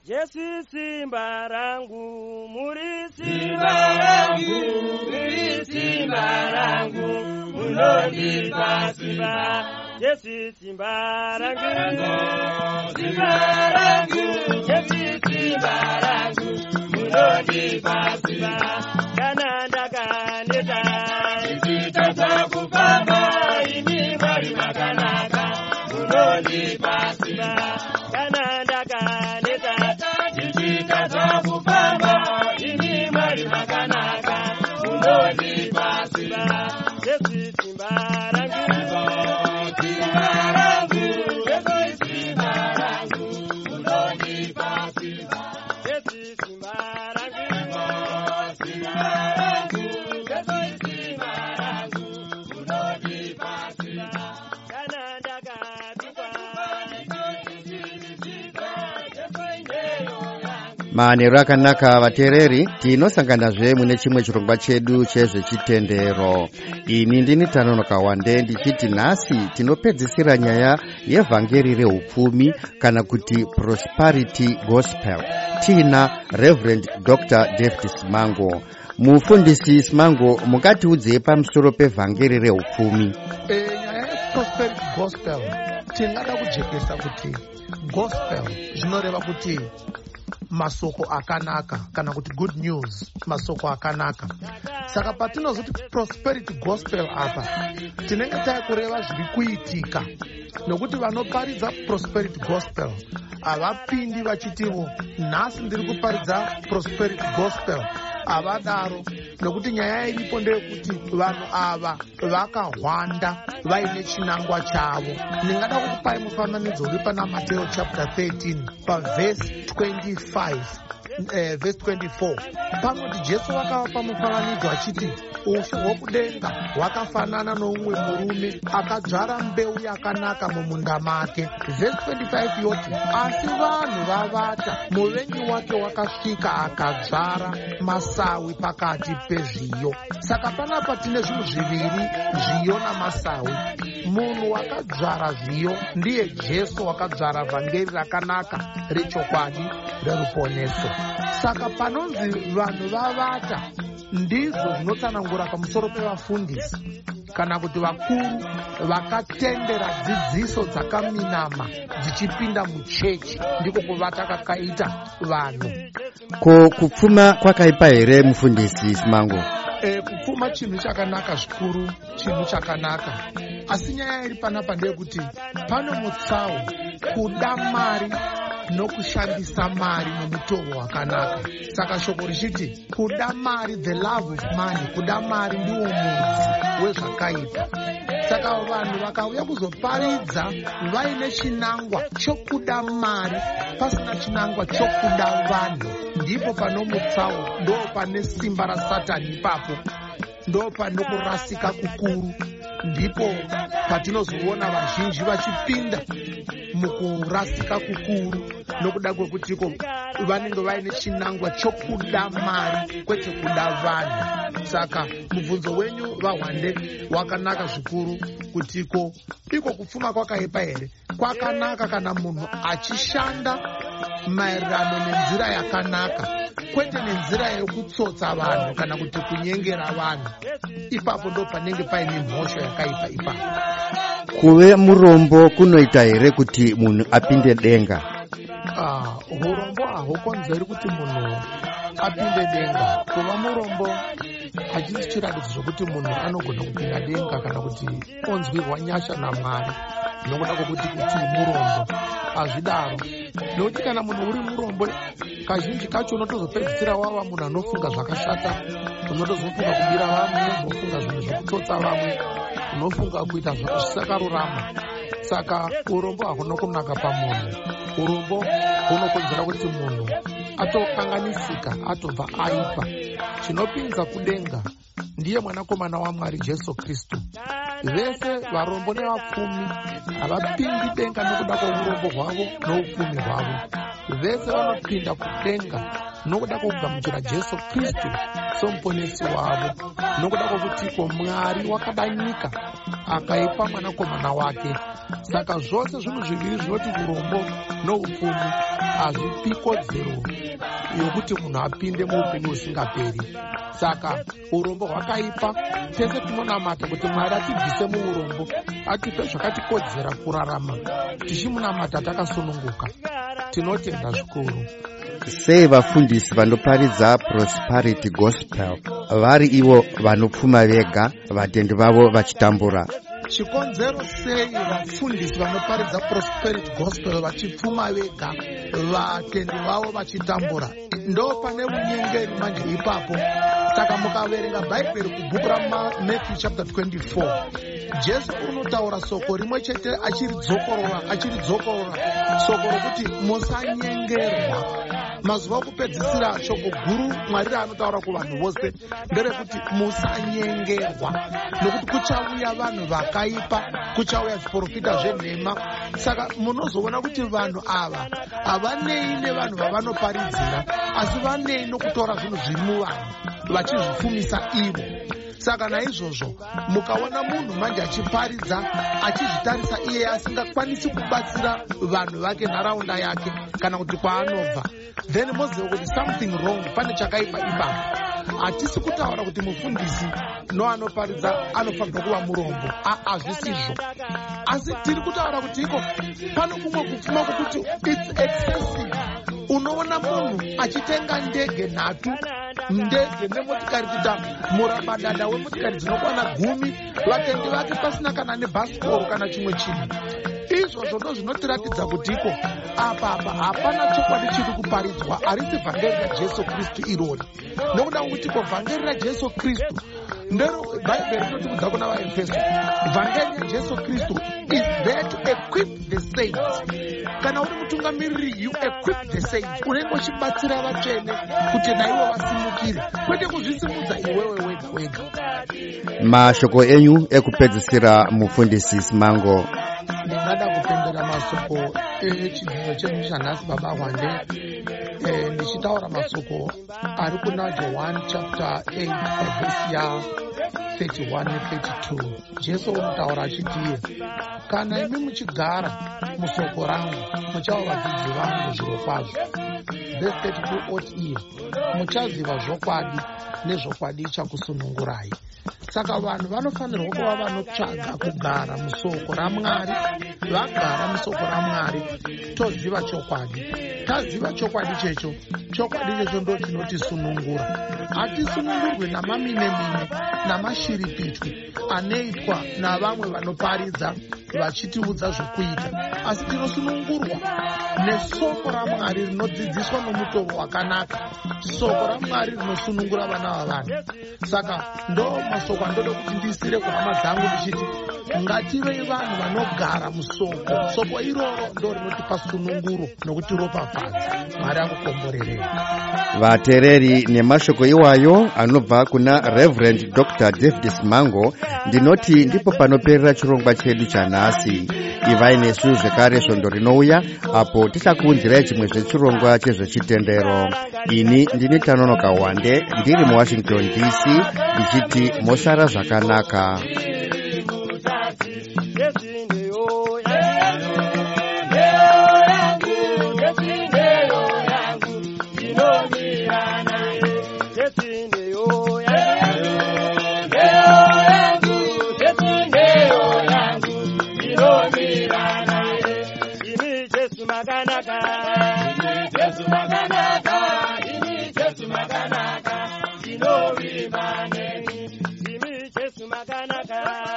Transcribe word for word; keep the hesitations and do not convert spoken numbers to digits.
Yesu simba rangu, muri simba rangu, muri simba rangu, munonipa simba. Yesu simba rangu, simba rangu, Yesu simba rangu, munonipa simba. Kananda kaneta, nikitaka kupamba, ini mari makanaka, munonipa simba. Kananda kaneta, nikitaka kupamba, ini mari makanaka, munonipa simba. Yesu simba rangu, simba rangu, Yesu simba rangu, munonipa simba. Yesu simba rangu, simba rangu, Yesu simba rangu, munonipa simba. Kananda katukwa, manero akanaka vateereri tinosanganazve mune chimwe chirongwa chedu chezvechitendero. Ini ndini Tanonoka Wande ndichiti nhasi tinopedzisira nyaya yevhangeri reupfumi kana kuti prosperity gospel tina Reverend Doctor David Simango. Mufundisi Simango, mungatiudzei pamusoro pevhangeri reupfumi? E, nyaya yeprosperity gospel tingada kujekesa kuti gospel zvinoreva kuti masoko akanaka kana kuti good news, masoko akanaka. Saka patinozoti prosperity gospel apa tinenge taikureva zviri kuitika, nokuti vanoparidza prosperity gospel havapindi vachitivo nhasi ndiri kuparidza prosperity gospel, havadaro, nokuti nyaya iripo ndeyekuti vanhu ava vakahwanda vaine chinangwa chavo. Ndingada kukupai mufananidzo uri pana Mateo chapter thirteen pavhesi twenty-five uh, verse twenty-four. Panoti Jesu vakavapa mufananidzo achiti ushe hwokudenga hwakafanana noumwe murume akadzvara mbeu yakanaka mumunda make. Verse twenty-five yoti asi vanhu vavata, muvengi wake wakasvika akadzvara masawi pakati pezviyo. Saka panapa tine zvinhu zviviri, zviyo namasawi. Munhu wakadzvara zviyo ndiye Jesu wakadzvara vhangeri rakanaka rechokwadi reruponeso. Saka panonzi vanhu vavata ndizvo zvinotsanangura pamusoro pevafundisi kana kuti vakuru vakatendera dzidziso dzakaminama dzichipinda muchechi, ndiko kuvata kakaita vanhu. Ko kupfuma kwakaipa here mufundisi Simango? E, kupfuma chinhu chakanaka zvikuru, chinhu chakanaka. Asi nyaya iri panapa ndeyekuti pano mutsawo kuda mari nokushandisa mari nomutoro wakanaka. Saka shoko richiti kuda mari, the love of money, kuda mari ndiwo mudzi wezvakaipa. Saka vanhu vakauya kuzoparidza vaine chinangwa chokuda mari pasina chinangwa chokuda vanhu, ndipo pano mutsawo, ndo pane simba raSatani ipapo, ndo pano kurasika kukuru, ndipo patinozoona vazhinji vachipinda mukurasika kukuru nokuda kwekutiko vanenge vaine chinangwa chokuda mari kwete kuda vanhu. Saka mubvunzo wenyu vaHwande wakanaka zvikuru, kutiko iko kupfuma kwakaipa here? Kwakanaka kana munhu achishanda maererano nenzira yakanaka, kwete nenzira yekutsotsa vanhu kana kuti kunyengera vanhu. Ipapo ndo panenge paine mhosva yakaipa ipapo. Kuve murombo kunoita here kuti munhu apinde denga? Ah, urombo hahukonzeri kuti munhu apinde denga. Kuva murombo hachisi chiratidzo zvokuti munhu anogona kupinda denga kana kuti onzwirwa nyasha naMwari nokuda kwokuti kuti murombo. Hazvidaro, nokuti kana munhu uri murombo kazhinji kacho unotozopedzisira wava munhu anofunga zvakashata, unotozofunga kubira vamwe, unofunga zvinhu zvekutsotsa vamwe, unofunga kuita zvisakarurama. Saka urombo hakuna kunaka pamunhu. Urombo hunokonzera kuti munhu atokanganisika, atobva aipa. Chinopinza kudenga ndiye mwanakomana waMwari Jesu Kristu. Vese varombo nevapfumi havapindi denga nokuda kwourombo hwavo noupfumi hwavo. Vese vanopinda kudenga nokuda kwokugamuchira Jesu Kristu somuponesi wavo, nokuda kwokutiko Mwari wakada nyika akaipa mwanakomana wake. Saka zvose zvinhu zviviri zvinoti urombo noupfumi hazvipi kodzero yokuti munhu apinde muupenyu husingaperi. Saka urombo hwakaipa. Tese tinonamata kuti Mwari atibvise muurombo, atipe zvakatikodzera kurarama tichimunamata takasununguka. Tinotenda zvikuru. Sei vafundisi vanoparidza prosperity gospel vari ivo vanopfuma vega, vatendi vavo vachitambura? Chikonzero sei vafundisi vanoparidza prosperity gospel vachipfuma vega, vatendi vavo vachitambura? Ndo pane unyengeri manje ipapo. Saka mukaverenga Bhaibheri kubhuku raMatthew chapter twenty-four, Jesu unotaura soko rimwe chete achiridzokorora achiridzokorora soko rokuti musanyengerwa. Mazuva okupedzisira shoko guru Mwari raanotaura kuvanhu vose nderekuti musanyengerwa, nokuti kuchauya vanhu vakaipa, kuchauya zviprofita zvenhema. Saka munozoona kuti vanhu ava havanei nevanhu vavanoparidzira, asi vanei nokutora zvinhu zviri muvanhu vachizvifumisa ivo. Saka naizvozvo mukaona munhu manje achiparidza achizvitarisa iye asingakwanisi kubatsira vanhu vake, nharaunda yake, kana kuti kwaanobva, then moziva kuti something wrong, pane chakaipa ipapo. Hatisi kutaura kuti mufundisi noanoparidza anofanirwa kuva murombo, hazvisizvo. Asi tiri kutaura kuti iko pano kumwe kupfuma kwokuti it's excessive. Unoona munhu achitenga ndege nhatu, ndege nemotikari kuita murabadada wemotikari dzinokwana gumi, vatendi vake pasina kana nebhasikoro kana chimwe chinhu. Izvozvo ndo zvinotiratidza kuti iko apapa hapana chokwadi chiri kuparidzwa, harisi vhangeri raJesu Kristu irori. Nokuda kwokuti ko vhangeri raJesu Kristu ndero Bhaibheri rinotikudza kuna vaEfeso, vhangeri raJesu Kristu is there to equip the saints. Kana uri mutungamiriri, you equip the saints. Unenge uchibatsira vatsvene kuti naivo vasimukire, kwete kuzvisimudza iwewe wega wega. Mashoko enyu ekupedzisira mufundisi Simango. Ndingada kupendera masoko echidzidzo chedu chanhasi baba Hwande, eh, ndichitaura masoko ari kuna John chapter eight verse ya thirty-one ne thirty-two. Jesu unotaura achitiye, kana imi muchigara musoko rangu muchava vadzidzi vangu zviro kwazvo. Verse thirty-two oti iye, muchaziva zvokwadi nezvokwadi chakusunungurai. Saka vanhu vanofanirwa kuva vanotsvaga kugara musoko raMwari. Vagara musoko raMwari toziva chokwadi. Taziva chokwadi checho, chokwadi checho ndo chinotisunungura. Hatisunungurwe namamine-mine namashiripitwi anoitwa navamwe vanoparidza vachitiudza zvokuita, asi tinosunungurwa nesoko raMwari rinodzidziswa nomutoro wakanaka, soko raMwari rinosunungura vana vavanhu. Saka ndo masoko andoda kuti ndisire kuhama dzangu ndichiti ngative vanhu vanogara musoko. Soko iroro ndo rinotipa sununguro nokuti ropafadza. Mwari akukomborerei. Vatereri nemashoko iwayo anobva kuna Reverend Doctor David Simango, ndinoti ndipo panoperera chirongwa chedu chanhasi. Ivai nesu zvekare svondo rinouya apo tichakuunzirai chimwe zvechirongwa chezvechitendero. Ini ndini Tanonoka Hwande ndiri muWashington D C ndichiti mosara zvakanaka. Makanaka,